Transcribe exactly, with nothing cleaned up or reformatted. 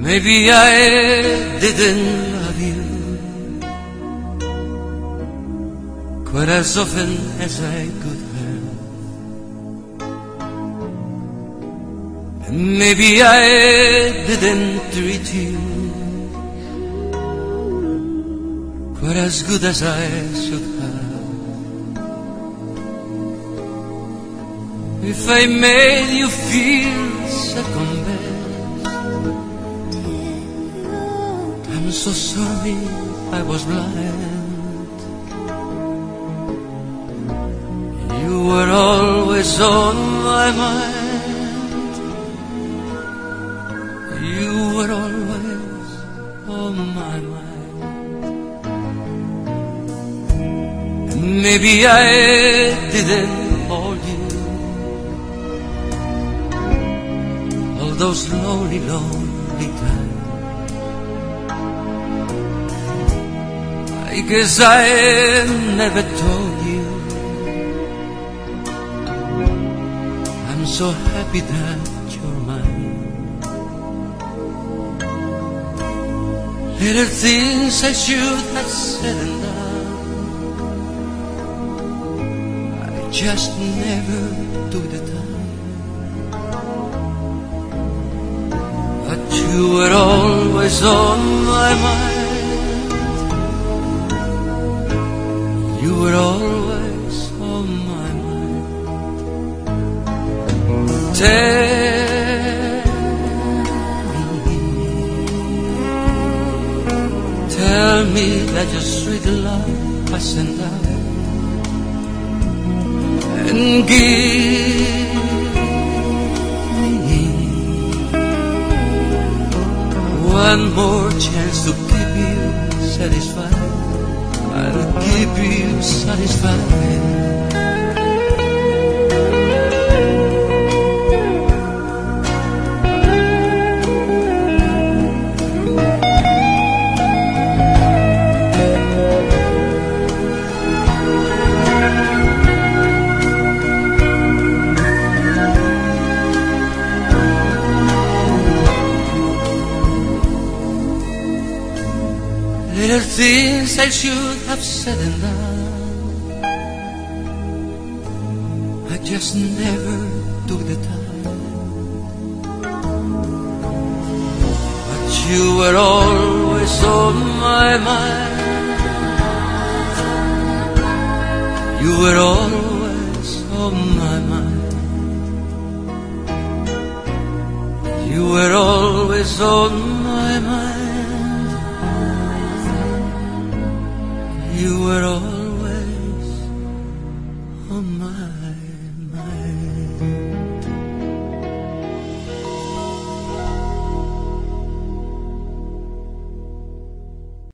Maybe I didn't love you quite as often as I could have, and maybe I didn't treat you quite as good as I should have. If I made you feel second best, I'm so sorry I was blind. You were always on my mind. You were always on my mind. And maybe I didn't hold you all those lonely, lonely times. I guess I never told you I'm so happy that you're mine. Little things I should have said and done, I just never took the time. But you were always on my mind. You were always on my mind. Tell me, tell me that your sweet love hasn't died, and give me one more chance to keep you satisfied. I'll keep you satisfied. Little things I should have said and done, I just never took the time. But you were always on my mind. You were always on my mind. You were always on my mind. You were always on my mind.